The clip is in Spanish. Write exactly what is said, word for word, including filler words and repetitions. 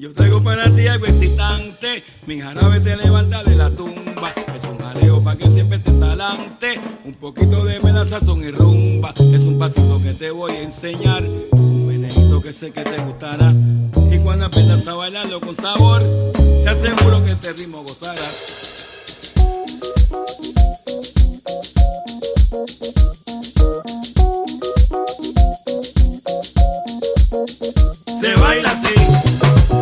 Yo traigo para ti algo excitante, mi jarabe te levanta de la tumba. Es un jaleo pa' que siempre te salante, un poquito de melazazón y rumba. Es un pasito que te voy a enseñar, un menejito que sé que te gustará. Y cuando aprendas a bailarlo con sabor, te aseguro que este ritmo gozarás.